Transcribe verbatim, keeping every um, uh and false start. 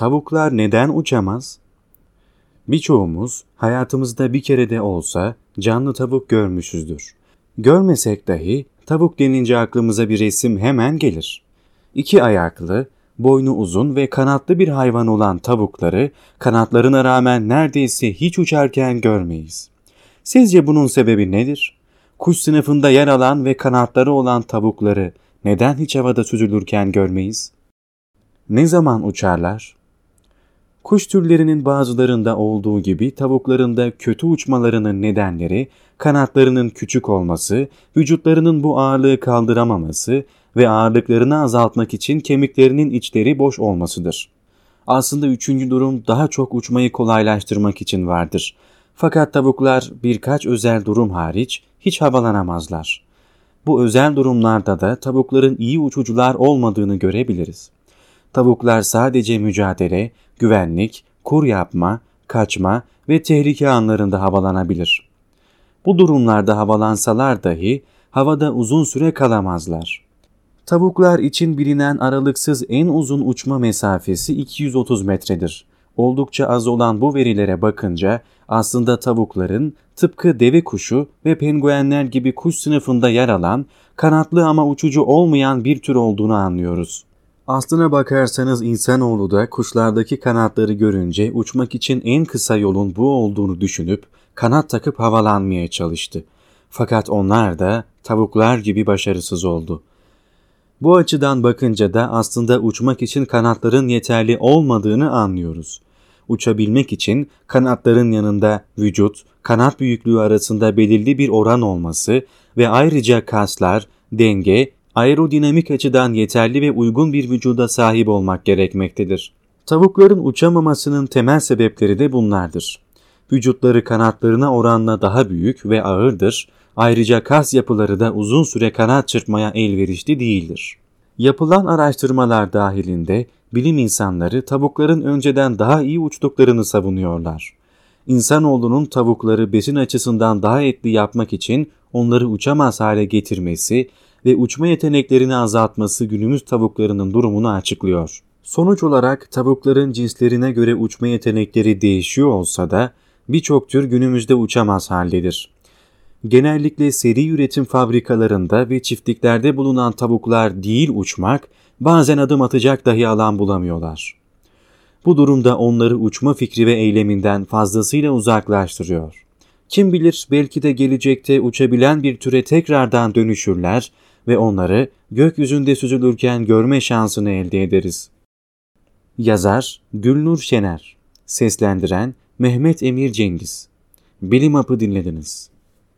Tavuklar neden uçamaz? Birçoğumuz hayatımızda bir kere de olsa canlı tavuk görmüşüzdür. Görmesek dahi tavuk denince aklımıza bir resim hemen gelir. İki ayaklı, boynu uzun ve kanatlı bir hayvan olan tavukları kanatlarına rağmen neredeyse hiç uçarken görmeyiz. Sizce bunun sebebi nedir? Kuş sınıfında yer alan ve kanatları olan tavukları neden hiç havada süzülürken görmeyiz? Ne zaman uçarlar? Kuş türlerinin bazılarında olduğu gibi tavukların da kötü uçmalarının nedenleri kanatlarının küçük olması, vücutlarının bu ağırlığı kaldıramaması ve ağırlıklarını azaltmak için kemiklerinin içleri boş olmasıdır. Aslında üçüncü durum daha çok uçmayı kolaylaştırmak için vardır. Fakat tavuklar birkaç özel durum hariç hiç havalanamazlar. Bu özel durumlarda da tavukların iyi uçucular olmadığını görebiliriz. Tavuklar sadece mücadele, güvenlik, kur yapma, kaçma ve tehlike anlarında havalanabilir. Bu durumlarda havalansalar dahi havada uzun süre kalamazlar. Tavuklar için bilinen aralıksız en uzun uçma mesafesi iki yüz otuz metredir. Oldukça az olan bu verilere bakınca aslında tavukların tıpkı deve kuşu ve penguenler gibi kuş sınıfında yer alan, kanatlı ama uçucu olmayan bir tür olduğunu anlıyoruz. Aslına bakarsanız insanoğlu da kuşlardaki kanatları görünce uçmak için en kısa yolun bu olduğunu düşünüp kanat takıp havalanmaya çalıştı. Fakat onlar da tavuklar gibi başarısız oldu. Bu açıdan bakınca da aslında uçmak için kanatların yeterli olmadığını anlıyoruz. Uçabilmek için kanatların yanında vücut, kanat büyüklüğü arasında belirli bir oran olması ve ayrıca kaslar, denge, aerodinamik açıdan yeterli ve uygun bir vücuda sahip olmak gerekmektedir. Tavukların uçamamasının temel sebepleri de bunlardır. Vücutları kanatlarına oranla daha büyük ve ağırdır. Ayrıca kas yapıları da uzun süre kanat çırpmaya elverişli değildir. Yapılan araştırmalar dahilinde bilim insanları tavukların önceden daha iyi uçtuklarını savunuyorlar. İnsanoğlunun tavukları besin açısından daha etli yapmak için onları uçamaz hale getirmesi ve uçma yeteneklerini azaltması günümüz tavuklarının durumunu açıklıyor. Sonuç olarak tavukların cinslerine göre uçma yetenekleri değişiyor olsa da birçok tür günümüzde uçamaz haldedir. Genellikle seri üretim fabrikalarında ve çiftliklerde bulunan tavuklar değil uçmak, bazen adım atacak dahi alan bulamıyorlar. Bu durumda onları uçma fikri ve eyleminden fazlasıyla uzaklaştırıyor. Kim bilir belki de gelecekte uçabilen bir türe tekrardan dönüşürler ve onları gökyüzünde süzülürken görme şansını elde ederiz. Yazar Gülnur Şener, seslendiren Mehmet Emir Cengiz. Bilim Hapı dinlediniz.